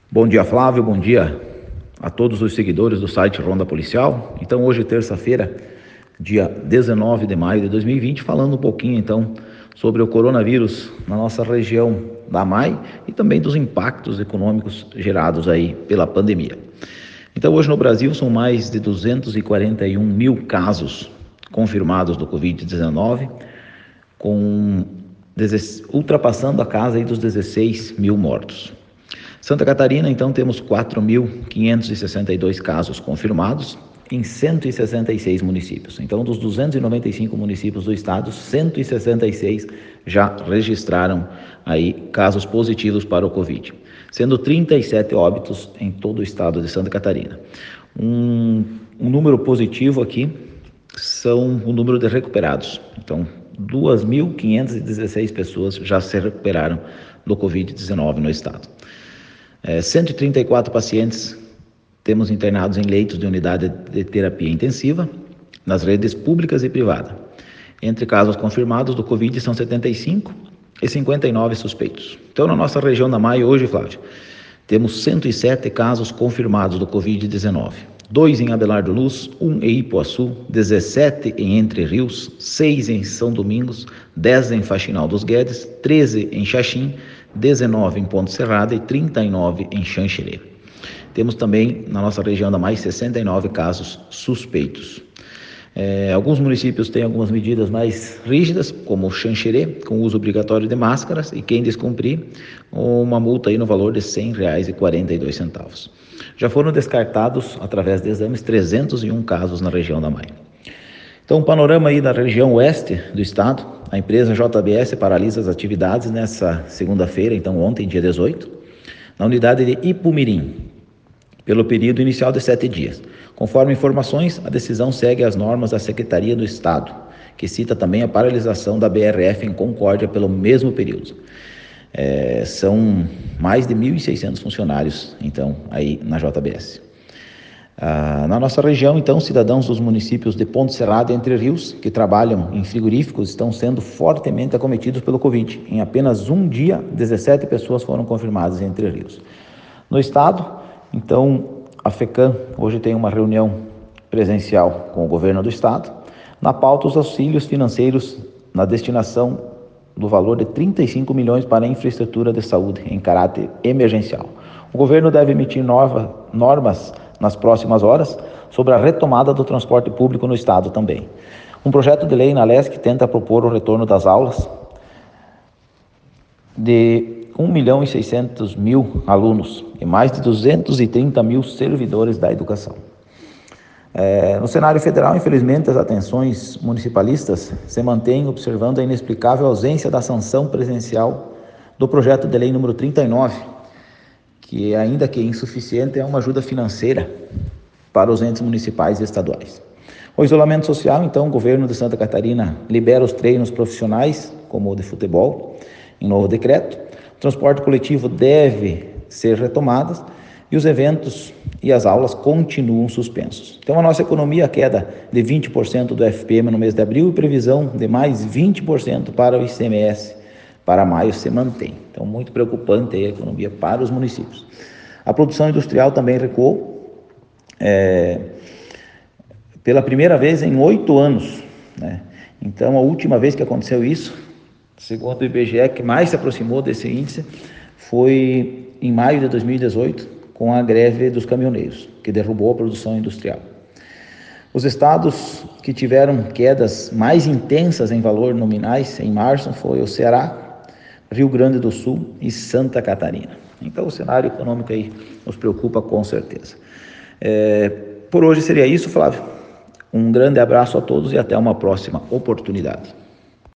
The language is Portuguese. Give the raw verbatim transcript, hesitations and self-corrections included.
Bom dia, Flávio, bom dia a todos os seguidores do site Ronda Policial. Então, hoje, terça-feira, dia dezenove de maio de dois mil e vinte, falando um pouquinho, então, sobre o coronavírus na nossa região da M A I e também dos impactos econômicos gerados aí pela pandemia. Então, hoje no Brasil, são mais de duzentos e quarenta e um mil casos confirmados do covid dezenove, com ultrapassando a casa aí dos dezesseis mil mortos. Santa Catarina, então, temos quatro mil quinhentos e sessenta e dois casos confirmados em cento e sessenta e seis municípios. Então, dos duzentos e noventa e cinco municípios do estado, cento e sessenta e seis já registraram aí casos positivos para o Covid, sendo trinta e sete óbitos em todo o estado de Santa Catarina. Um, um número positivo aqui são o número de recuperados. Então, duas mil quinhentas e dezesseis pessoas já se recuperaram do covid dezenove no estado. É, cento e trinta e quatro pacientes temos internados em leitos de unidade de terapia intensiva nas redes públicas e privadas. Entre casos confirmados do Covid são setenta e cinco e cinquenta e nove suspeitos. Então, na nossa região da M A I hoje, Flávio, temos cento e sete casos confirmados do covid dezenove. dois em Abelardo Luz, um em Ipuaçu, dezessete em Entre Rios, seis em São Domingos, dez em Faxinal dos Guedes, treze em Xaxim, dezenove em Ponte Serrada e trinta e nove em Xanxerê. Temos também na nossa região da M A I sessenta e nove casos suspeitos. É, alguns municípios têm algumas medidas mais rígidas, como Xanxerê, com uso obrigatório de máscaras, e quem descumprir, uma multa aí no valor de cem reais e quarenta e dois centavos. Já foram descartados, através de exames, trezentos e um casos na região da M A I. Então, um panorama aí da região oeste do estado. A empresa J B S paralisa as atividades nessa segunda-feira, então ontem, dia dezoito, na unidade de Ipumirim, pelo período inicial de sete dias. Conforme informações, a decisão segue as normas da Secretaria do Estado, que cita também a paralisação da B R F em Concórdia pelo mesmo período. É, são mais de mil e seiscentos funcionários, então, aí na J B S. Ah, na nossa região, então, cidadãos dos municípios de Ponte Serrada e Entre Rios, que trabalham em frigoríficos, estão sendo fortemente acometidos pelo Covid. Em apenas um dia, dezessete pessoas foram confirmadas em Entre Rios. No estado, então, a FECAM hoje tem uma reunião presencial com o governo do estado. Na pauta, os auxílios financeiros na destinação do valor de trinta e cinco milhões para a infraestrutura de saúde em caráter emergencial. O governo deve emitir nova, normas nas próximas horas sobre a retomada do transporte público no estado também. Um projeto de lei na LESC tenta propor o retorno das aulas de um milhão e seiscentos mil alunos e mais de duzentos e trinta mil servidores da educação. É, no cenário federal, infelizmente, as atenções municipalistas se mantêm observando a inexplicável ausência da sanção presencial do projeto de lei número trinta e nove, que, ainda que insuficiente, é uma ajuda financeira para os entes municipais e estaduais. O isolamento social, então, o governo de Santa Catarina libera os treinos profissionais, como o de futebol, em novo decreto. O transporte coletivo deve ser retomado e os eventos e as aulas continuam suspensos. Então, a nossa economia, a queda de vinte por cento do F P M no mês de abril e previsão de mais vinte por cento para o I C M S para maio se mantém. Então, muito preocupante aí a economia para os municípios. A produção industrial também recuou, é, pela primeira vez em oito anos, né? Então, a última vez que aconteceu isso, segundo o I B G E, que mais se aproximou desse índice, foi em maio de dois mil e dezoito, com a greve dos caminhoneiros, que derrubou a produção industrial. Os estados que tiveram quedas mais intensas em valor nominais em março foi o Ceará, Rio Grande do Sul e Santa Catarina. Então, o cenário econômico aí nos preocupa com certeza. É, por hoje seria isso, Flávio. Um grande abraço a todos e até uma próxima oportunidade.